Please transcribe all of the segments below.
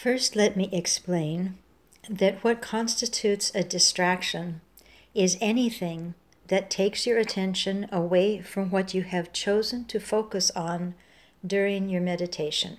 First, let me explain that what constitutes a distraction is anything that takes your attention away from what you have chosen to focus on during your meditation.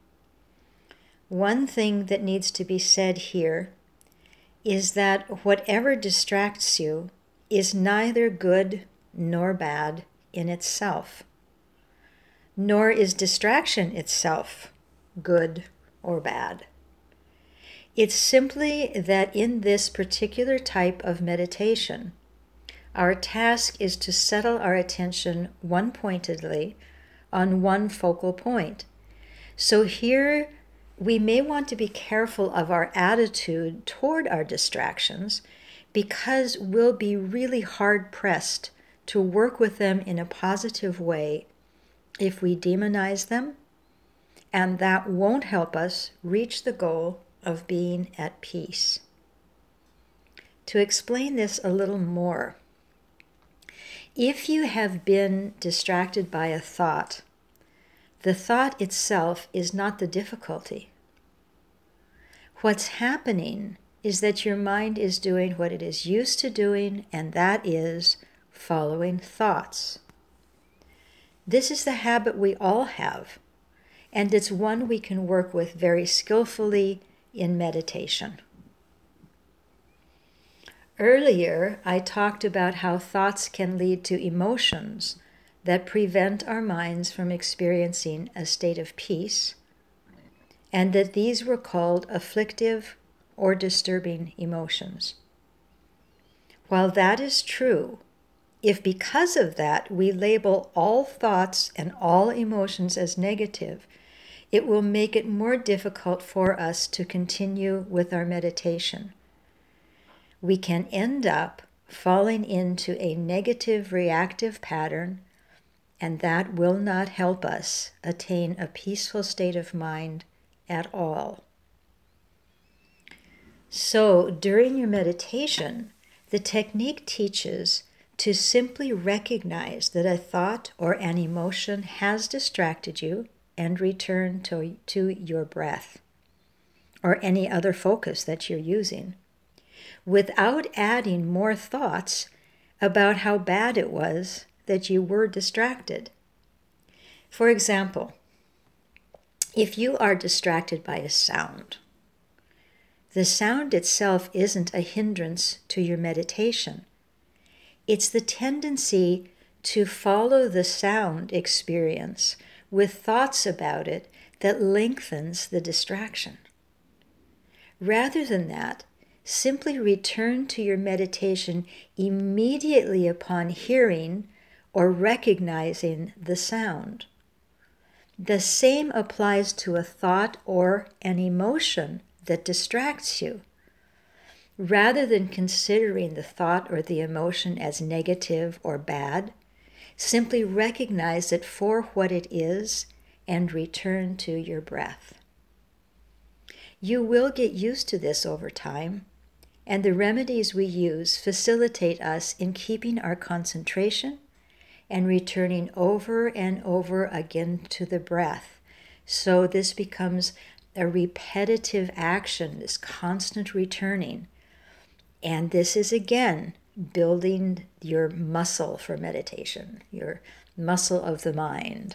One thing that needs to be said here is that whatever distracts you is neither good nor bad in itself, nor is distraction itself good or bad. It's simply that in this particular type of meditation, our task is to settle our attention one-pointedly on one focal point. So here we may want to be careful of our attitude toward our distractions, because we'll be really hard-pressed to work with them in a positive way if we demonize them, and that won't help us reach the goal of being at peace. To explain this a little more, if you have been distracted by a thought, the thought itself is not the difficulty. What's happening is that your mind is doing what it is used to doing, and that is following thoughts. This is the habit we all have, and it's one we can work with very skillfully in meditation. Earlier, I talked about how thoughts can lead to emotions that prevent our minds from experiencing a state of peace, and that these were called afflictive or disturbing emotions. While that is true, if because of that we label all thoughts and all emotions as negative, it will make it more difficult for us to continue with our meditation. We can end up falling into a negative reactive pattern, and that will not help us attain a peaceful state of mind at all. So, during your meditation, the technique teaches to simply recognize that a thought or an emotion has distracted you and return to your breath or any other focus that you're using, without adding more thoughts about how bad it was that you were distracted. For example, if you are distracted by a sound, the sound itself isn't a hindrance to your meditation. It's the tendency to follow the sound experience with thoughts about it that lengthens the distraction. Rather than that, simply return to your meditation immediately upon hearing or recognizing the sound. The same applies to a thought or an emotion that distracts you. Rather than considering the thought or the emotion as negative or bad, simply recognize it for what it is and return to your breath. You will get used to this over time, and the remedies we use facilitate us in keeping our concentration and returning over and over again to the breath. So this becomes a repetitive action, this constant returning. And this is, again, building your muscle for meditation, your muscle of the mind.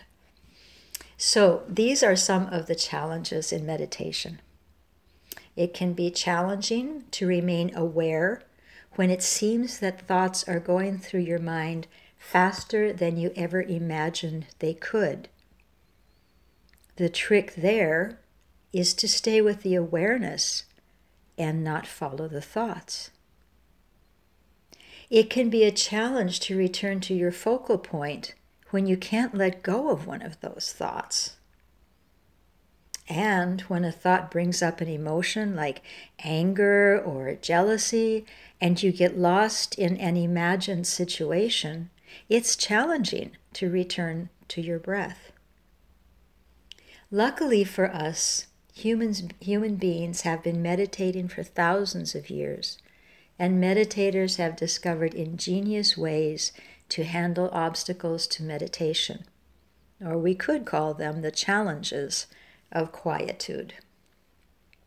So these are some of the challenges in meditation. It can be challenging to remain aware when it seems that thoughts are going through your mind faster than you ever imagined they could. The trick there is to stay with the awareness and not follow the thoughts. It can be a challenge to return to your focal point when you can't let go of one of those thoughts. And when a thought brings up an emotion like anger or jealousy, and you get lost in an imagined situation, it's challenging to return to your breath. Luckily for us, human beings have been meditating for thousands of years, and meditators have discovered ingenious ways to handle obstacles to meditation, or we could call them the challenges of quietude.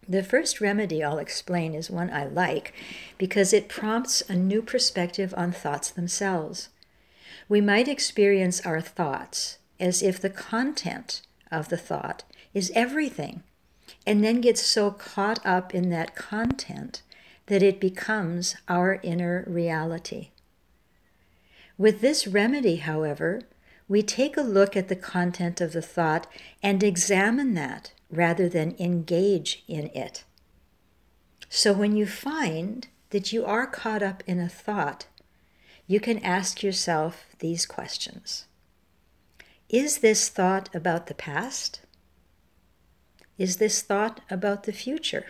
The first remedy I'll explain is one I like because it prompts a new perspective on thoughts themselves. We might experience our thoughts as if the content of the thought is everything, and then get so caught up in that content that it becomes our inner reality. With this remedy, however, we take a look at the content of the thought and examine that rather than engage in it. So when you find that you are caught up in a thought, you can ask yourself these questions. Is this thought about the past? Is this thought about the future?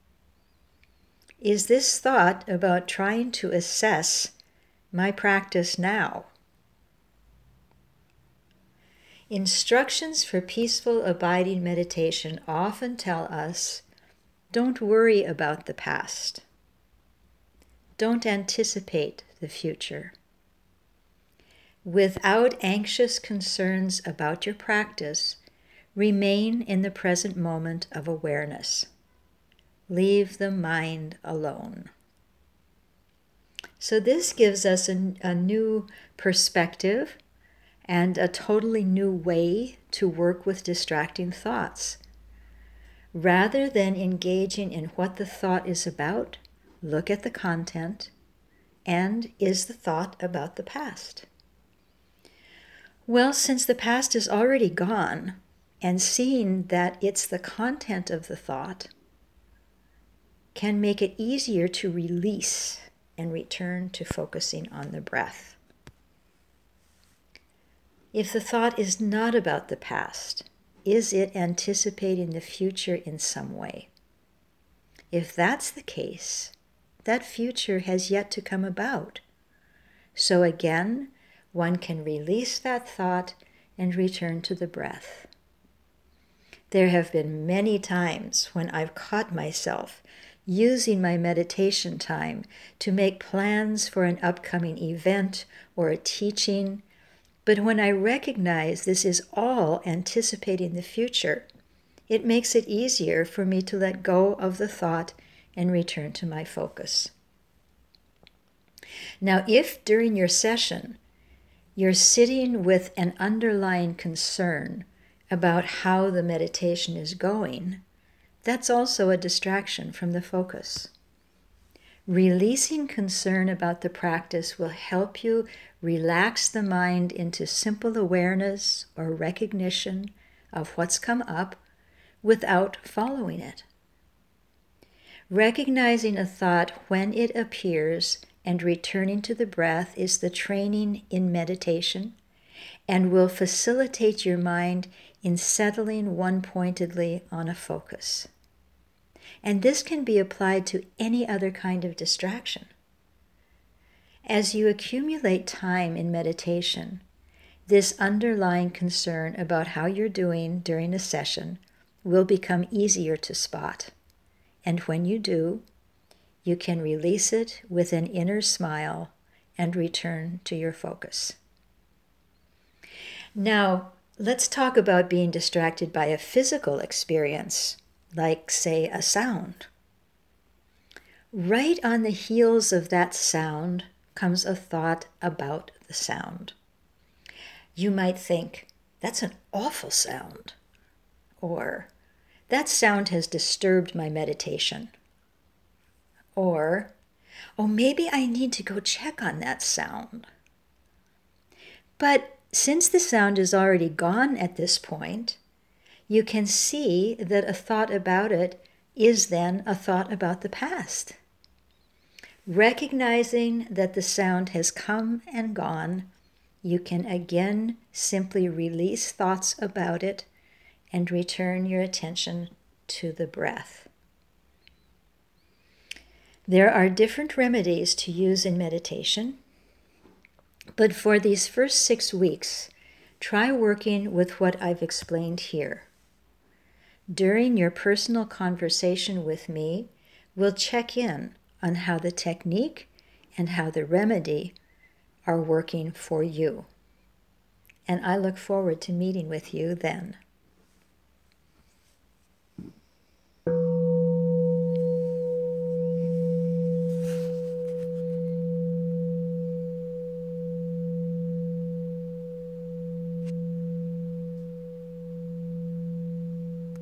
Is this thought about trying to assess my practice now? Instructions for peaceful abiding meditation often tell us, don't worry about the past. Don't anticipate the future. Without anxious concerns about your practice, remain in the present moment of awareness. Leave the mind alone. So this gives us a new perspective and a totally new way to work with distracting thoughts. Rather than engaging in what the thought is about, look at the content, and is the thought about the past? Well, since the past is already gone, and seeing that it's the content of the thought can make it easier to release and return to focusing on the breath. If the thought is not about the past, is it anticipating the future in some way? If that's the case, that future has yet to come about. So again, one can release that thought and return to the breath. There have been many times when I've caught myself using my meditation time to make plans for an upcoming event or a teaching. But when I recognize this is all anticipating the future, it makes it easier for me to let go of the thought and return to my focus. Now, if during your session you're sitting with an underlying concern about how the meditation is going, that's also a distraction from the focus. Releasing concern about the practice will help you relax the mind into simple awareness or recognition of what's come up without following it. Recognizing a thought when it appears and returning to the breath is the training in meditation and will facilitate your mind in settling one-pointedly on a focus. And this can be applied to any other kind of distraction. As you accumulate time in meditation, this underlying concern about how you're doing during a session will become easier to spot. And when you do, you can release it with an inner smile and return to your focus. Now, let's talk about being distracted by a physical experience, like, say, a sound. Right on the heels of that sound comes a thought about the sound. You might think, that's an awful sound, or that sound has disturbed my meditation, or, oh, maybe I need to go check on that sound. But since the sound is already gone at this point, you can see that a thought about it is then a thought about the past. Recognizing that the sound has come and gone, you can again simply release thoughts about it and return your attention to the breath. There are different remedies to use in meditation, but for these first 6 weeks, try working with what I've explained here. During your personal conversation with me, we'll check in on how the technique and how the remedy are working for you. And I look forward to meeting with you then.